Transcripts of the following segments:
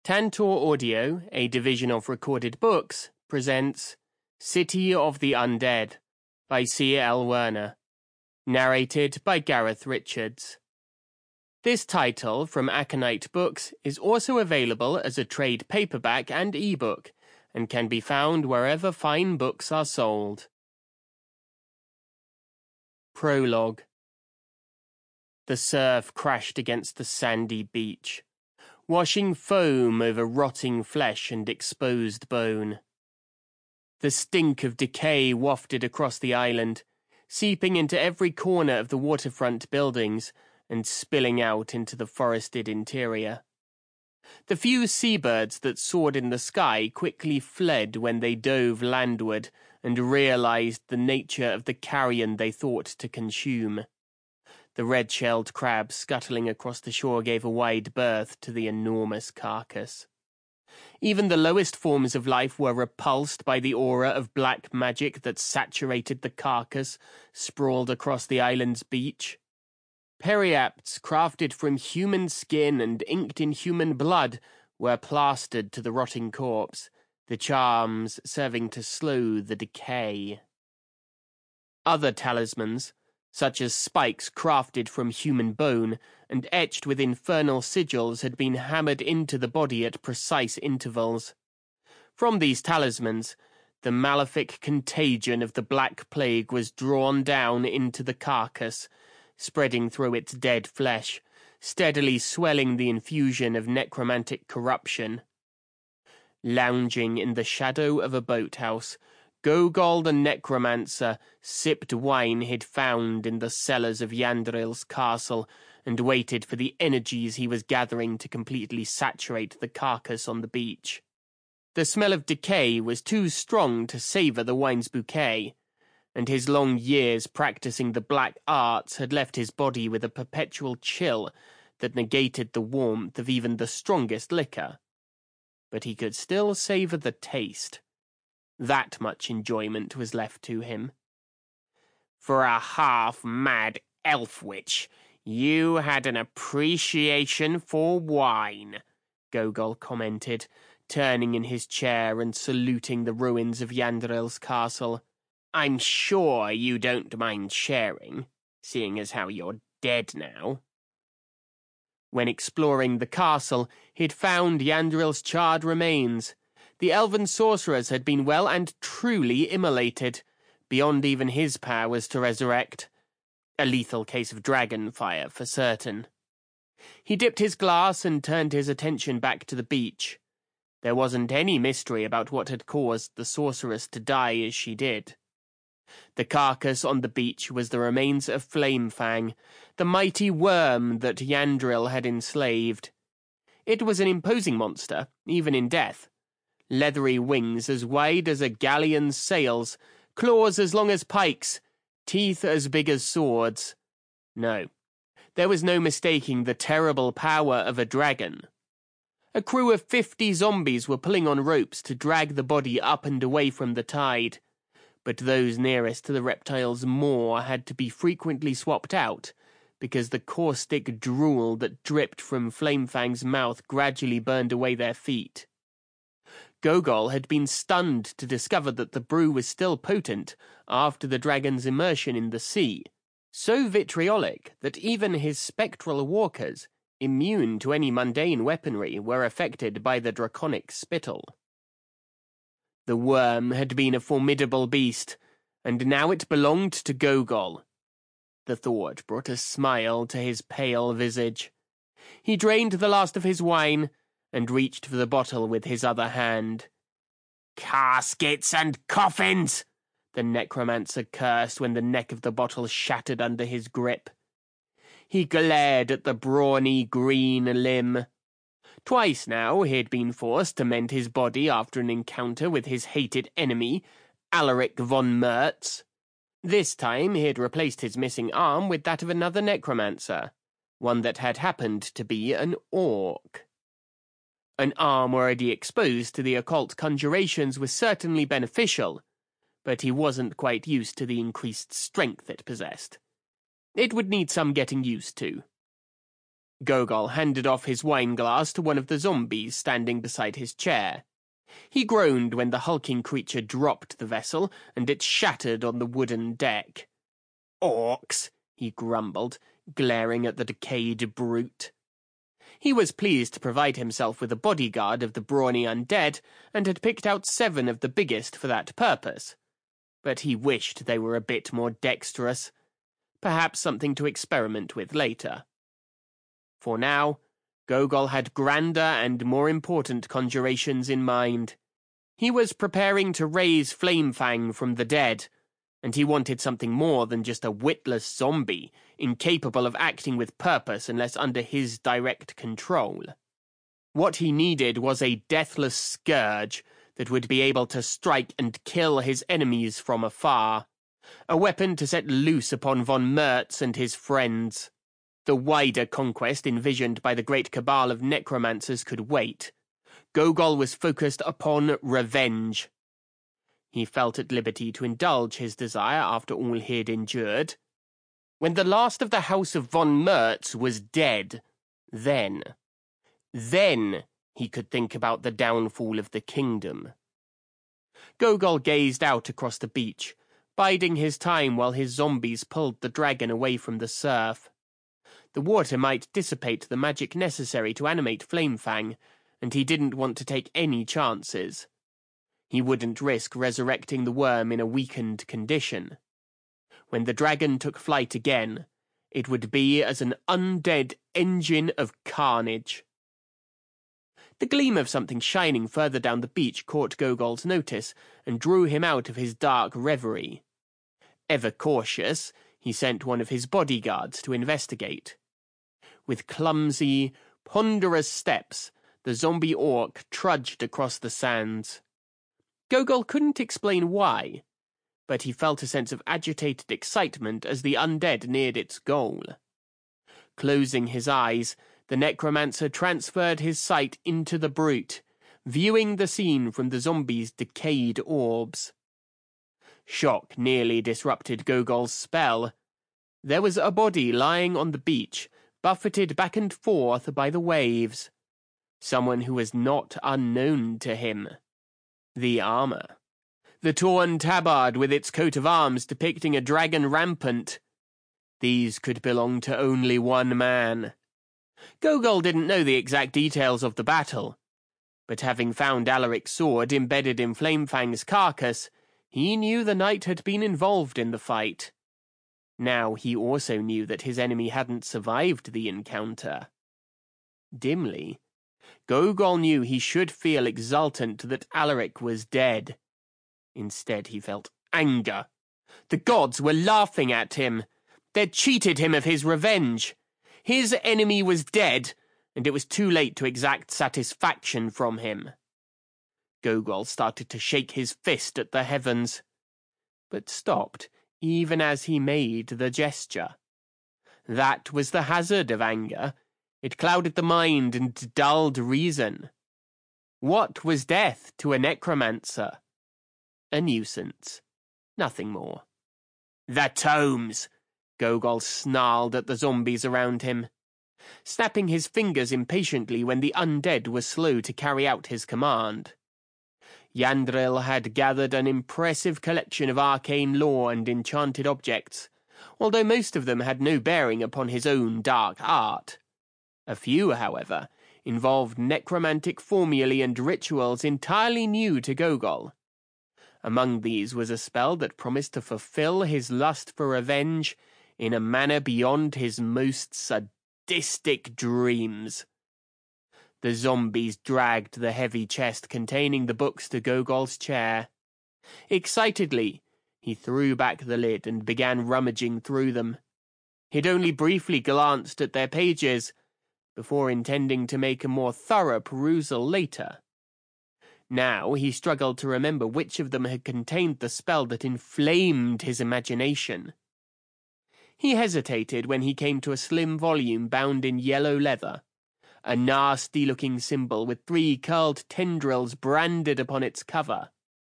Tantor Audio, a division of Recorded Books, presents City of the Undead by C. L. Werner, narrated by Gareth Richards. This title from Aconite Books is also available as a trade paperback and ebook, and can be found wherever fine books are sold. Prologue. The surf crashed against the sandy beach, washing foam over rotting flesh and exposed bone. The stink of decay wafted across the island, seeping into every corner of the waterfront buildings and spilling out into the forested interior. The few seabirds that soared in the sky quickly fled when they dove landward and realized the nature of the carrion they thought to consume. The red-shelled crab scuttling across the shore gave a wide berth to the enormous carcass. Even the lowest forms of life were repulsed by the aura of black magic that saturated the carcass sprawled across the island's beach. Periapts crafted from human skin and inked in human blood were plastered to the rotting corpse, the charms serving to slow the decay. Other talismans, such as spikes crafted from human bone and etched with infernal sigils, had been hammered into the body at precise intervals. From these talismans, the malefic contagion of the Black Plague was drawn down into the carcass, spreading through its dead flesh, steadily swelling the infusion of necromantic corruption. Lounging in the shadow of a boathouse, Gogol the Necromancer sipped wine he'd found in the cellars of Yandril's castle and waited for the energies he was gathering to completely saturate the carcass on the beach. The smell of decay was too strong to savor the wine's bouquet, and his long years practicing the black arts had left his body with a perpetual chill that negated the warmth of even the strongest liquor. But he could still savor the taste. That much enjoyment was left to him. For a half-mad elf witch, you had an appreciation for wine, Gogol commented, turning in his chair and saluting the ruins of Yandril's castle. I'm sure you don't mind sharing, seeing as how you're dead now. When exploring the castle, he'd found Yandril's charred remains. The elven sorcerers had been well and truly immolated, beyond even his powers to resurrect. A lethal case of dragon fire, for certain. He dipped his glass and turned his attention back to the beach. There wasn't any mystery about what had caused the sorceress to die as she did. The carcass on the beach was the remains of Flamefang, the mighty worm that Yandril had enslaved. It was an imposing monster, even in death. Leathery wings as wide as a galleon's sails, claws as long as pikes, teeth as big as swords. No, there was no mistaking the terrible power of a dragon. A crew of 50 zombies were pulling on ropes to drag the body up and away from the tide, but those nearest to the reptile's maw had to be frequently swapped out, because the caustic drool that dripped from Flamefang's mouth gradually burned away their feet. Gogol had been stunned to discover that the brew was still potent after the dragon's immersion in the sea, so vitriolic that even his spectral walkers, immune to any mundane weaponry, were affected by the draconic spittle. The worm had been a formidable beast, and now it belonged to Gogol. The thought brought a smile to his pale visage. He drained the last of his wine and reached for the bottle with his other hand. "Caskets and coffins!" the necromancer cursed when the neck of the bottle shattered under his grip. He glared at the brawny green limb. Twice now he had been forced to mend his body after an encounter with his hated enemy, Alaric von Mertz. This time he had replaced his missing arm with that of another necromancer, one that had happened to be an orc. An arm already exposed to the occult conjurations was certainly beneficial, but he wasn't quite used to the increased strength it possessed. It would need some getting used to. Gogol handed off his wineglass to one of the zombies standing beside his chair. He groaned when the hulking creature dropped the vessel, and it shattered on the wooden deck. "Orcs," he grumbled, glaring at the decayed brute. He was pleased to provide himself with a bodyguard of the brawny undead, and had picked out 7 of the biggest for that purpose. But he wished they were a bit more dexterous. Perhaps something to experiment with later. For now, Gogol had grander and more important conjurations in mind. He was preparing to raise Flamefang from the dead, and he wanted something more than just a witless zombie, incapable of acting with purpose unless under his direct control. What he needed was a deathless scourge that would be able to strike and kill his enemies from afar, a weapon to set loose upon von Mertz and his friends. The wider conquest envisioned by the great cabal of necromancers could wait. Gogol was focused upon revenge. He felt at liberty to indulge his desire after all he had endured. When the last of the House of von Mertz was dead, then he could think about the downfall of the kingdom. Gogol gazed out across the beach, biding his time while his zombies pulled the dragon away from the surf. The water might dissipate the magic necessary to animate Flamefang, and he didn't want to take any chances. He wouldn't risk resurrecting the worm in a weakened condition. When the dragon took flight again, it would be as an undead engine of carnage. The gleam of something shining further down the beach caught Gogol's notice and drew him out of his dark reverie. Ever cautious, he sent one of his bodyguards to investigate. With clumsy, ponderous steps, the zombie orc trudged across the sands. Gogol couldn't explain why, but he felt a sense of agitated excitement as the undead neared its goal. Closing his eyes, the necromancer transferred his sight into the brute, viewing the scene from the zombie's decayed orbs. Shock nearly disrupted Gogol's spell. There was a body lying on the beach, buffeted back and forth by the waves. Someone who was not unknown to him. The armor. The torn tabard with its coat of arms depicting a dragon rampant. These could belong to only one man. Gogol didn't know the exact details of the battle, but having found Alaric's sword embedded in Flamefang's carcass, he knew the knight had been involved in the fight. Now he also knew that his enemy hadn't survived the encounter. Dimly, Gogol knew he should feel exultant that Alaric was dead. Instead, he felt anger. The gods were laughing at him. They'd cheated him of his revenge. His enemy was dead, and it was too late to exact satisfaction from him. Gogol started to shake his fist at the heavens, but stopped even as he made the gesture. That was the hazard of anger. It clouded the mind and dulled reason. What was death to a necromancer? A nuisance. Nothing more. "The tomes!" Gogol snarled at the zombies around him, snapping his fingers impatiently when the undead were slow to carry out his command. Yandril had gathered an impressive collection of arcane lore and enchanted objects, although most of them had no bearing upon his own dark art. A few, however, involved necromantic formulae and rituals entirely new to Gogol. Among these was a spell that promised to fulfill his lust for revenge in a manner beyond his most sadistic dreams. The zombies dragged the heavy chest containing the books to Gogol's chair. Excitedly, he threw back the lid and began rummaging through them. He'd only briefly glanced at their pages, before intending to make a more thorough perusal later. Now he struggled to remember which of them had contained the spell that inflamed his imagination. He hesitated when he came to a slim volume bound in yellow leather, a nasty-looking symbol with 3 curled tendrils branded upon its cover.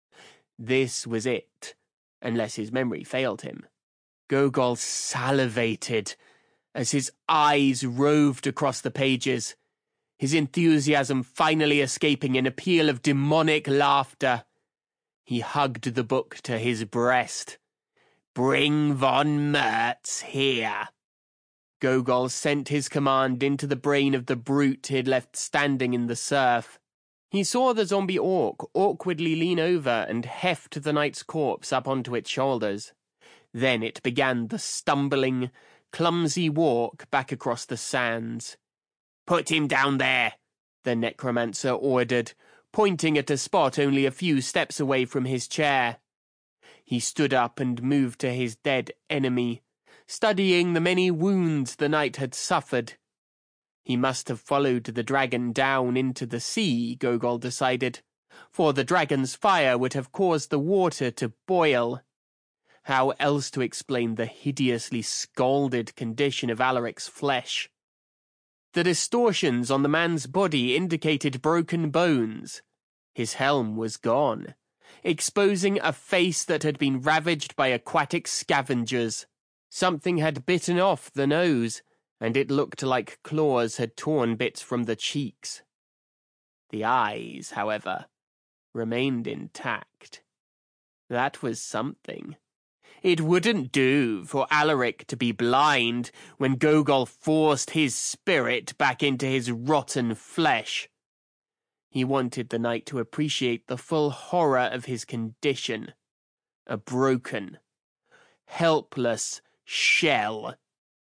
This was it, unless his memory failed him. Gogol salivated As his eyes roved across the pages, his enthusiasm finally escaping an peal of demonic laughter, he hugged the book to his breast. "Bring von Mertz here." Gogol sent his command into the brain of the brute he'd left standing in the surf. He saw the zombie orc awkwardly lean over and heft the knight's corpse up onto its shoulders. Then it began the stumbling, clumsy walk back across the sands. "Put him down there," the necromancer ordered, pointing at a spot only a few steps away from his chair. He stood up and moved to his dead enemy, studying the many wounds the knight had suffered. He must have followed the dragon down into the sea, Gogol decided, for the dragon's fire would have caused the water to boil. How else to explain the hideously scalded condition of Alaric's flesh? The distortions on the man's body indicated broken bones. His helm was gone, exposing a face that had been ravaged by aquatic scavengers. Something had bitten off the nose, and it looked like claws had torn bits from the cheeks. The eyes, however, remained intact. That was something. It wouldn't do for Alaric to be blind when Gogol forced his spirit back into his rotten flesh. He wanted the knight to appreciate the full horror of his condition. A broken, helpless shell.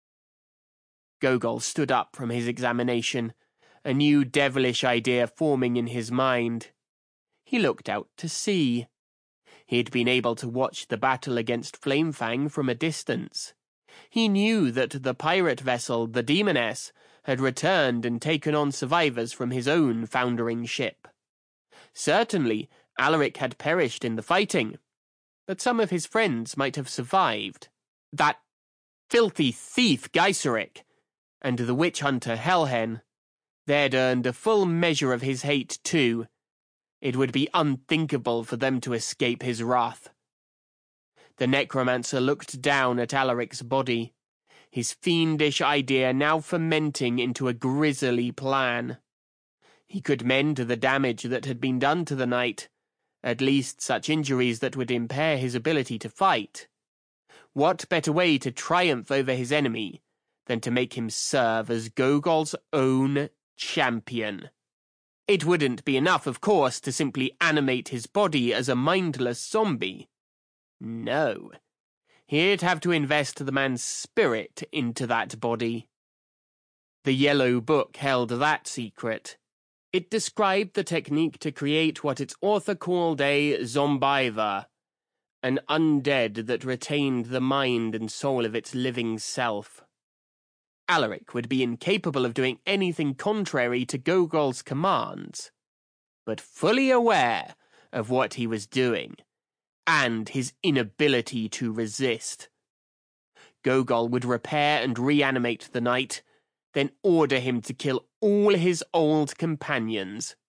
Gogol stood up from his examination, a new devilish idea forming in his mind. He looked out to sea. He'd been able to watch the battle against Flamefang from a distance. He knew that the pirate vessel, the Demoness, had returned and taken on survivors from his own foundering ship. Certainly, Alaric had perished in the fighting, but some of his friends might have survived. That filthy thief Geiseric, and the witch-hunter Helhen, they'd earned a full measure of his hate too. It would be unthinkable for them to escape his wrath. The necromancer looked down at Alaric's body, his fiendish idea now fermenting into a grisly plan. He could mend the damage that had been done to the knight, at least such injuries that would impair his ability to fight. What better way to triumph over his enemy than to make him serve as Gogol's own champion? It wouldn't be enough, of course, to simply animate his body as a mindless zombie. No. He'd have to invest the man's spirit into that body. The yellow book held that secret. It described the technique to create what its author called a zombiver, an undead that retained the mind and soul of its living self. Alaric would be incapable of doing anything contrary to Gogol's commands, but fully aware of what he was doing, and his inability to resist. Gogol would repair and reanimate the knight, then order him to kill all his old companions.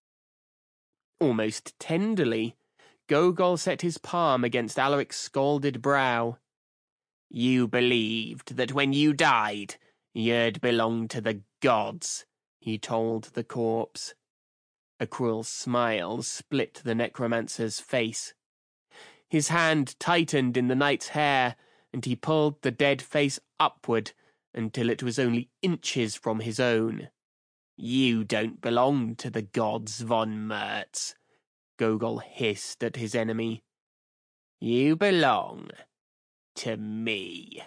Almost tenderly, Gogol set his palm against Alaric's scalded brow. "You believed that when you died, you'd belong to the gods," he told the corpse. A cruel smile split the necromancer's face. His hand tightened in the knight's hair, and he pulled the dead face upward until it was only inches from his own. "You don't belong to the gods, von Mertz," Gogol hissed at his enemy. "You belong to me."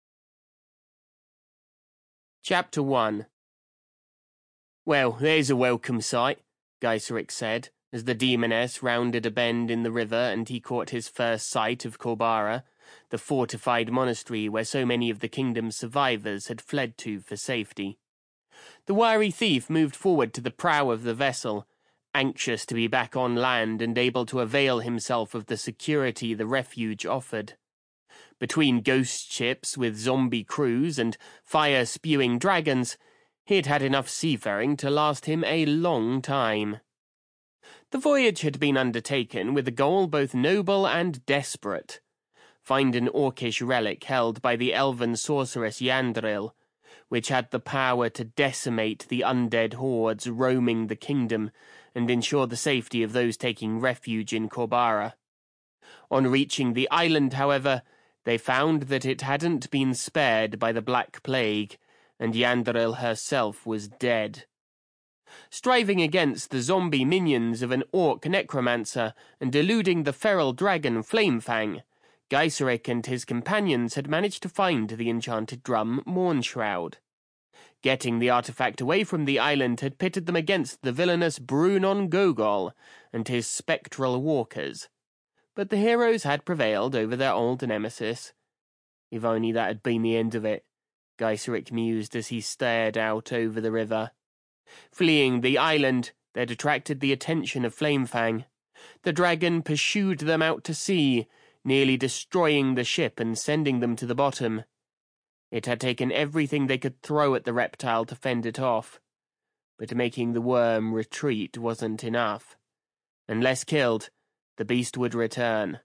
Chapter 1. "Well, there's a welcome sight," Geiseric said, as the Demoness rounded a bend in the river and he caught his first sight of Korbara, the fortified monastery where so many of the kingdom's survivors had fled to for safety. The wiry thief moved forward to the prow of the vessel, anxious to be back on land and able to avail himself of the security the refuge offered. Between ghost ships with zombie crews and fire-spewing dragons, he'd had enough seafaring to last him a long time. The voyage had been undertaken with a goal both noble and desperate: find an orcish relic held by the elven sorceress Yandril, which had the power to decimate the undead hordes roaming the kingdom and ensure the safety of those taking refuge in Korbara. On reaching the island, however, they found that it hadn't been spared by the Black Plague, and Yandril herself was dead. Striving against the zombie minions of an orc necromancer and eluding the feral dragon Flamefang, Geiserik and his companions had managed to find the enchanted drum Mournshroud. Getting the artifact away from the island had pitted them against the villainous Brunon Gogol and his spectral walkers. But the heroes had prevailed over their old nemesis. If only that had been the end of it, Geiserik mused as he stared out over the river. Fleeing the island, they'd attracted the attention of Flamefang. The dragon pursued them out to sea, nearly destroying the ship and sending them to the bottom. It had taken everything they could throw at the reptile to fend it off, but making the worm retreat wasn't enough. Unless killed, the beast would return.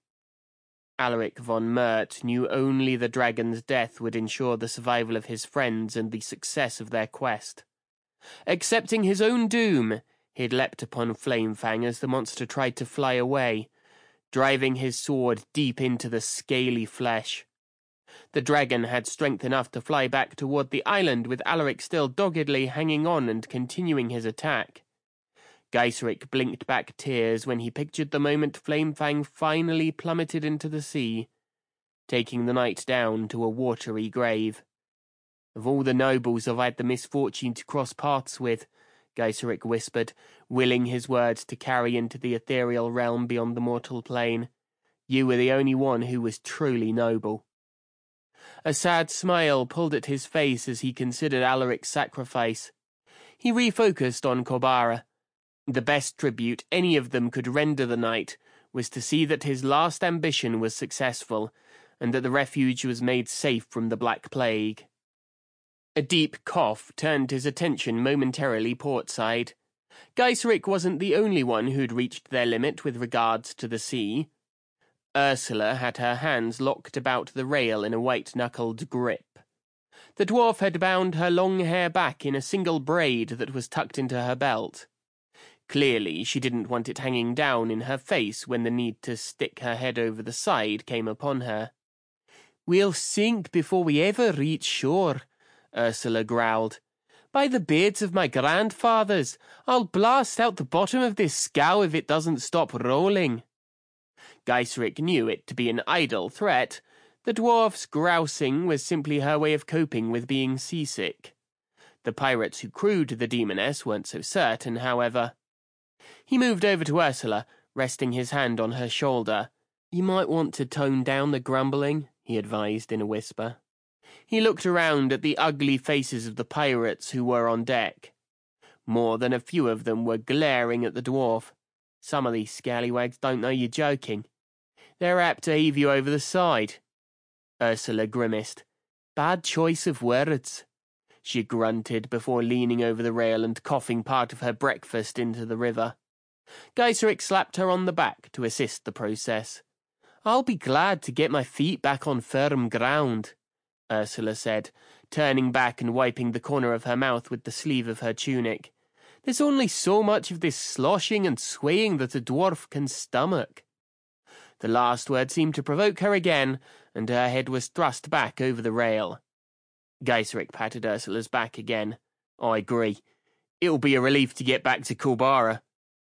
Alaric von Mert knew only the dragon's death would ensure the survival of his friends and the success of their quest. Accepting his own doom, he'd leapt upon Flamefang as the monster tried to fly away, driving his sword deep into the scaly flesh. The dragon had strength enough to fly back toward the island, with Alaric still doggedly hanging on and continuing his attack. Geiserik blinked back tears when he pictured the moment Flamefang finally plummeted into the sea, taking the knight down to a watery grave. Of all the nobles I've had the misfortune to cross paths with, Geiserik whispered, willing his words to carry into the ethereal realm beyond the mortal plane, you were the only one who was truly noble. A sad smile pulled at his face as he considered Alaric's sacrifice. He refocused on Korbara. The best tribute any of them could render the knight was to see that his last ambition was successful, and that the refuge was made safe from the Black Plague. A deep cough turned his attention momentarily portside. Geiserik wasn't the only one who'd reached their limit with regards to the sea. Ursula had her hands locked about the rail in a white-knuckled grip. The dwarf had bound her long hair back in a single braid that was tucked into her belt. Clearly, she didn't want it hanging down in her face when the need to stick her head over the side came upon her. "We'll sink before we ever reach shore," Ursula growled. "By the beards of my grandfathers, I'll blast out the bottom of this scow if it doesn't stop rolling." Geiserik knew it to be an idle threat. The dwarf's grousing was simply her way of coping with being seasick. The pirates who crewed the Demoness weren't so certain, however. He moved over to Ursula, resting his hand on her shoulder. "You might want to tone down the grumbling," he advised in a whisper. He looked around at the ugly faces of the pirates who were on deck. More than a few of them were glaring at the dwarf. Some of these scallywags don't know you're joking. They're apt to heave you over the side. Ursula grimaced. "Bad choice of words," she grunted before leaning over the rail and coughing part of her breakfast into the river. Geiserik slapped her on the back to assist the process. "I'll be glad to get my feet back on firm ground," Ursula said, turning back and wiping the corner of her mouth with the sleeve of her tunic. "There's only so much of this sloshing and swaying that a dwarf can stomach." The last word seemed to provoke her again, and her head was thrust back over the rail. Geiserik patted Ursula's back again. "I agree. It'll be a relief to get back to Korbara."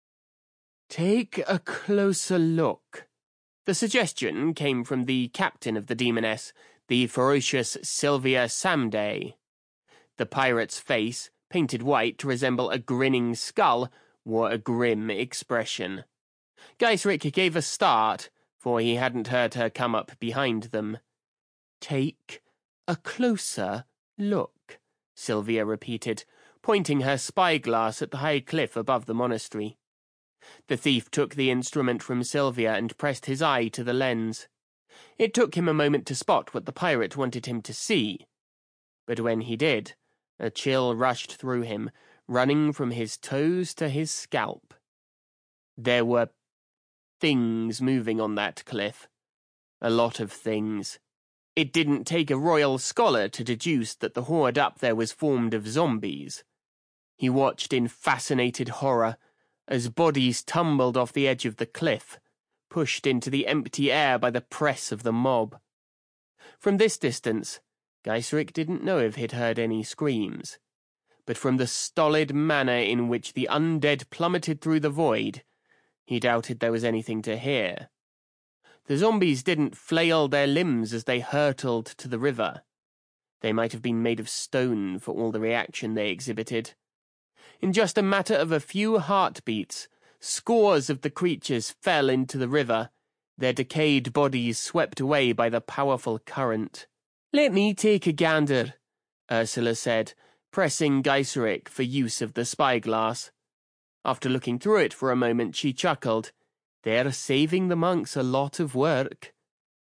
"Take a closer look." The suggestion came from the captain of the Demoness, the ferocious Sylvia Samday. The pirate's face, painted white to resemble a grinning skull, wore a grim expression. Geiserik gave a start, for he hadn't heard her come up behind them. "Take a closer look," Sylvia repeated, pointing her spyglass at the high cliff above the monastery. The thief took the instrument from Sylvia and pressed his eye to the lens. It took him a moment to spot what the pirate wanted him to see. But when he did, a chill rushed through him, running from his toes to his scalp. There were things moving on that cliff. A lot of things. It didn't take a royal scholar to deduce that the horde up there was formed of zombies. He watched in fascinated horror as bodies tumbled off the edge of the cliff, pushed into the empty air by the press of the mob. From this distance, Geiserik didn't know if he'd heard any screams, but from the stolid manner in which the undead plummeted through the void, he doubted there was anything to hear. The zombies didn't flail their limbs as they hurtled to the river. They might have been made of stone for all the reaction they exhibited. In just a matter of a few heartbeats, scores of the creatures fell into the river, their decayed bodies swept away by the powerful current. "Let me take a gander," Ursula said, pressing Geiserik for use of the spyglass. After looking through it for a moment, she chuckled. "They're saving the monks a lot of work."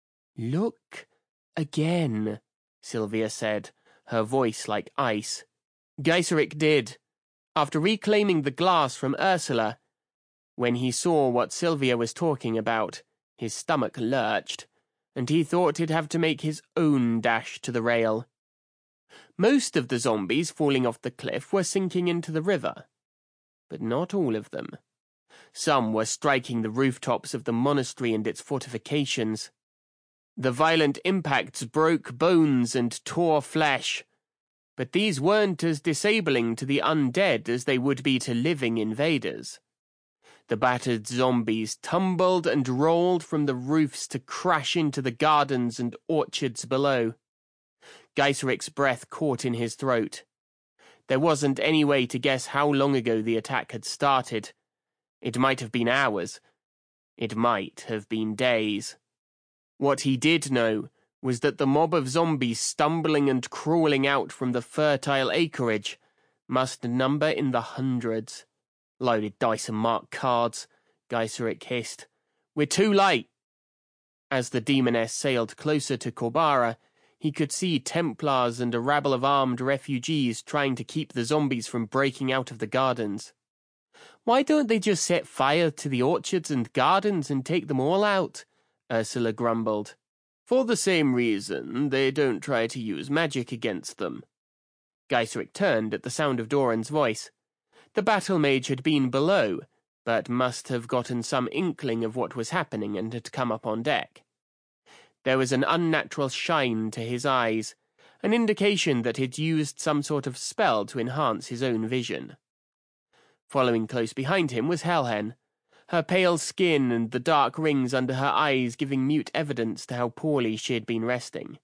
"Look again," Sylvia said, her voice like ice. Geiserik did. After reclaiming the glass from Ursula, when he saw what Sylvia was talking about, his stomach lurched, and he thought he'd have to make his own dash to the rail. Most of the zombies falling off the cliff were sinking into the river, but not all of them. Some were striking the rooftops of the monastery and its fortifications. The violent impacts broke bones and tore flesh, but these weren't as disabling to the undead as they would be to living invaders. The battered zombies tumbled and rolled from the roofs to crash into the gardens and orchards below. Geiserik's breath caught in his throat. There wasn't any way to guess how long ago the attack had started. It might have been hours. It might have been days. What he did know was that the mob of zombies stumbling and crawling out from the fertile acreage must number in the hundreds. "Loaded dice and marked cards," Geiserik hissed. "We're too late." As the demoness sailed closer to Korbara, he could see Templars and a rabble of armed refugees trying to keep the zombies from breaking out of the gardens. "Why don't they just set fire to the orchards and gardens and take them all out?" Ursula grumbled. "For the same reason they don't try to use magic against them." Geiserik turned at the sound of Doran's voice. The battle mage had been below, but must have gotten some inkling of what was happening and had come up on deck. There was an unnatural shine to his eyes, an indication that he'd used some sort of spell to enhance his own vision. Following close behind him was Helhen, her pale skin and the dark rings under her eyes giving mute evidence to how poorly she had been resting.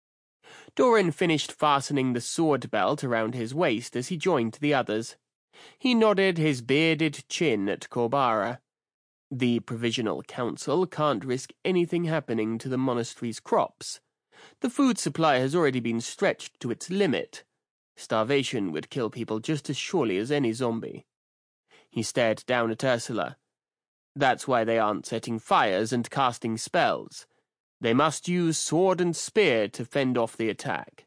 Doran finished fastening the sword belt around his waist as he joined the others. He nodded his bearded chin at Korbara. "The Provisional Council can't risk anything happening to the monastery's crops. The food supply has already been stretched to its limit. Starvation would kill people just as surely as any zombie." He stared down at Ursula. "That's why they aren't setting fires and casting spells. They must use sword and spear to fend off the attack."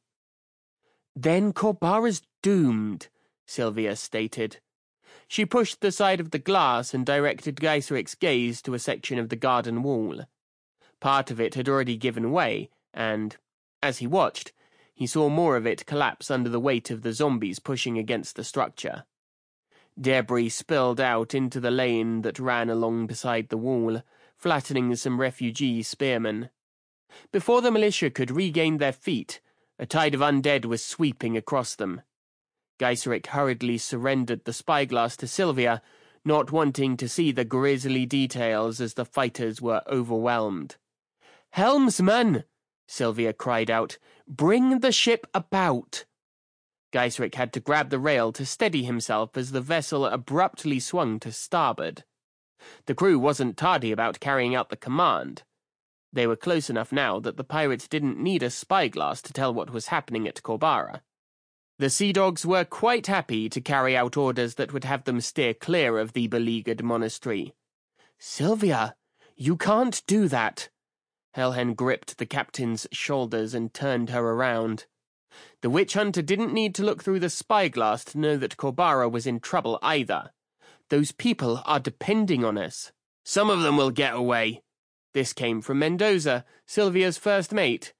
"Then Korbara's doomed," Sylvia stated. She pushed the side of the glass and directed Geiserik's gaze to a section of the garden wall. Part of it had already given way, and, as he watched, he saw more of it collapse under the weight of the zombies pushing against the structure. Debris spilled out into the lane that ran along beside the wall, flattening some refugee spearmen. Before the militia could regain their feet, a tide of undead was sweeping across them. Geiserik hurriedly surrendered the spyglass to Sylvia, not wanting to see the grisly details as the fighters were overwhelmed. "Helmsman!" Sylvia cried out. "Bring the ship about!" Geiserik had to grab the rail to steady himself as the vessel abruptly swung to starboard. The crew wasn't tardy about carrying out the command. They were close enough now that the pirates didn't need a spyglass to tell what was happening at Korbara. The Sea Dogs were quite happy to carry out orders that would have them steer clear of the beleaguered monastery. "Sylvia, you can't do that." Helhen gripped the captain's shoulders and turned her around. The witch hunter didn't need to look through the spyglass to know that Korbara was in trouble either. "Those people are depending on us." "Some of them will get away." This came from Mendoza, Sylvia's first mate.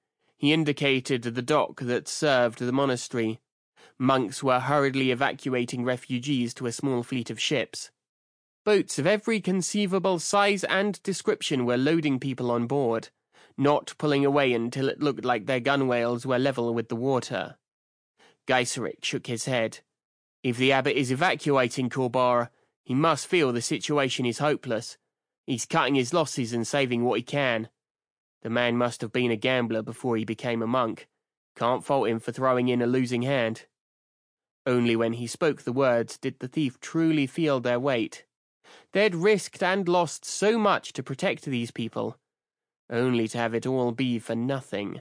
He indicated the dock that served the monastery. Monks were hurriedly evacuating refugees to a small fleet of ships. Boats of every conceivable size and description were loading people on board, not pulling away until it looked like their gunwales were level with the water. Geiserik shook his head. If the abbot is evacuating Corbara, he must feel the situation is hopeless. He's cutting his losses and saving what he can. The man must have been a gambler before he became a monk. Can't fault him for throwing in a losing hand. Only when he spoke the words did the thief truly feel their weight. They'd risked and lost so much to protect these people, only to have it all be for nothing.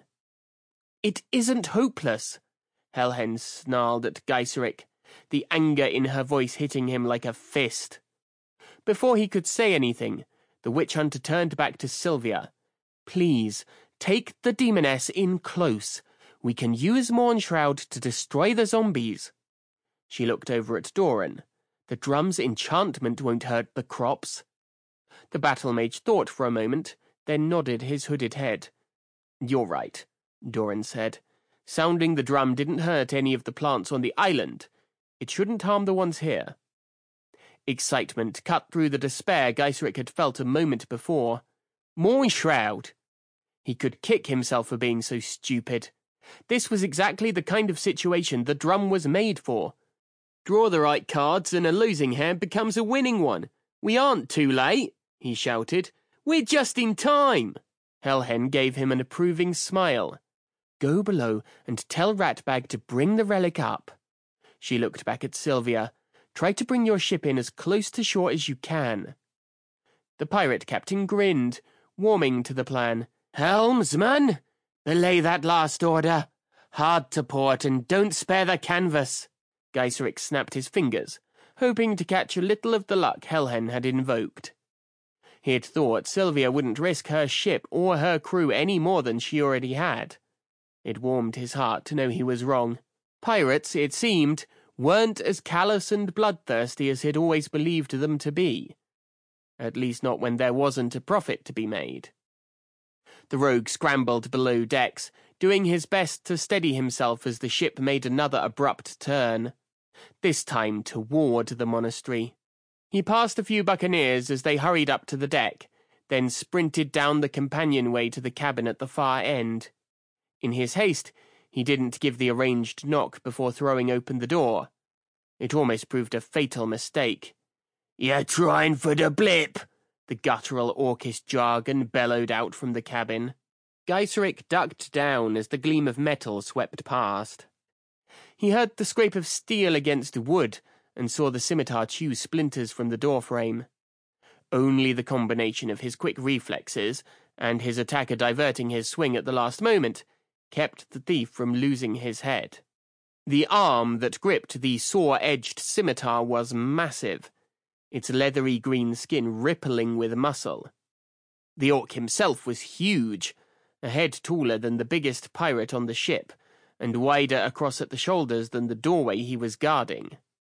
"It isn't hopeless," Helhen snarled at Geiserik, the anger in her voice hitting him like a fist. Before he could say anything, the witch hunter turned back to Sylvia. "Please, take the demoness in close. We can use Mournshroud to destroy the zombies." She looked over at Doran. "The drum's enchantment won't hurt the crops." The battle mage thought for a moment, then nodded his hooded head. "You're right," Doran said. "Sounding the drum didn't hurt any of the plants on the island. It shouldn't harm the ones here." Excitement cut through the despair Geiserik had felt a moment before. Mournshroud! He could kick himself for being so stupid. This was exactly the kind of situation the drum was made for. Draw the right cards and a losing hand becomes a winning one. "We aren't too late," he shouted. "We're just in time." Helhen gave him an approving smile. "Go below and tell Ratbag to bring the relic up." She looked back at Sylvia. "Try to bring your ship in as close to shore as you can." The pirate captain grinned, warming to the plan. "Helmsman, belay that last order. Hard to port and don't spare the canvas." Geiserik snapped his fingers, hoping to catch a little of the luck Helhen had invoked. He had thought Sylvia wouldn't risk her ship or her crew any more than she already had. It warmed his heart to know he was wrong. Pirates, it seemed, weren't as callous and bloodthirsty as he'd always believed them to be. At least not when there wasn't a profit to be made. The rogue scrambled below decks, doing his best to steady himself as the ship made another abrupt turn, this time toward the monastery. He passed a few buccaneers as they hurried up to the deck, then sprinted down the companionway to the cabin at the far end. In his haste, he didn't give the arranged knock before throwing open the door. It almost proved a fatal mistake. "You're trying for the blip," the guttural orcish jargon bellowed out from the cabin. Geiserik ducked down as the gleam of metal swept past. He heard the scrape of steel against wood and saw the scimitar chew splinters from the doorframe. Only the combination of his quick reflexes and his attacker diverting his swing at the last moment kept the thief from losing his head. The arm that gripped the saw-edged scimitar was massive, its leathery green skin rippling with muscle. The orc himself was huge, a head taller than the biggest pirate on the ship, and wider across at the shoulders than the doorway he was guarding.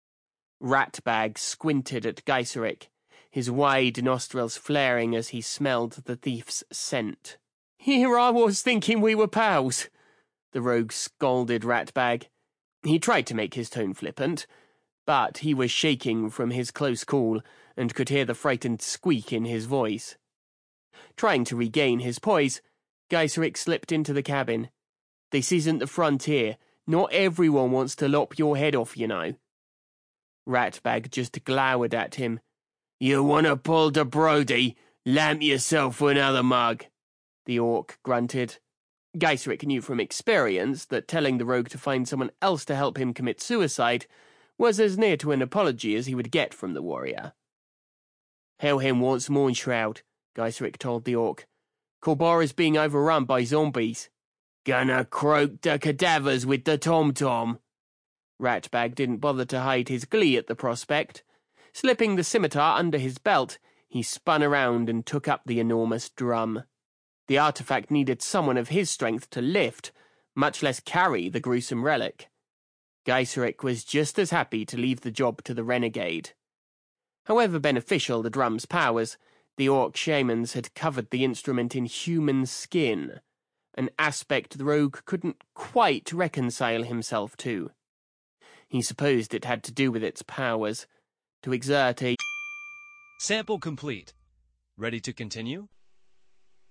Ratbag squinted at Geiserik, his wide nostrils flaring as he smelled the thief's scent. "Here I was thinking we were pals," the rogue scolded Ratbag. He tried to make his tone flippant, but he was shaking from his close call and could hear the frightened squeak in his voice. Trying to regain his poise, Geiserik slipped into the cabin. "This isn't the frontier. Not everyone wants to lop your head off, you know." Ratbag just glowered at him. "You want to pull the Brody? Lamp yourself for another mug," the orc grunted. Geiserik knew from experience that telling the rogue to find someone else to help him commit suicide was as near to an apology as he would get from the warrior. "Helhen wants Mournshroud," Geiserik told the orc. "Corbara's being overrun by zombies." "Gonna croak the cadavers with the tom-tom." Ratbag didn't bother to hide his glee at the prospect. Slipping the scimitar under his belt, he spun around and took up the enormous drum. The artifact needed someone of his strength to lift, much less carry the gruesome relic. Geiserik was just as happy to leave the job to the renegade. However beneficial the drum's powers, the orc shamans had covered the instrument in human skin, an aspect the rogue couldn't quite reconcile himself to. He supposed it had to do with its powers, to exert a... Sample complete. Ready to continue?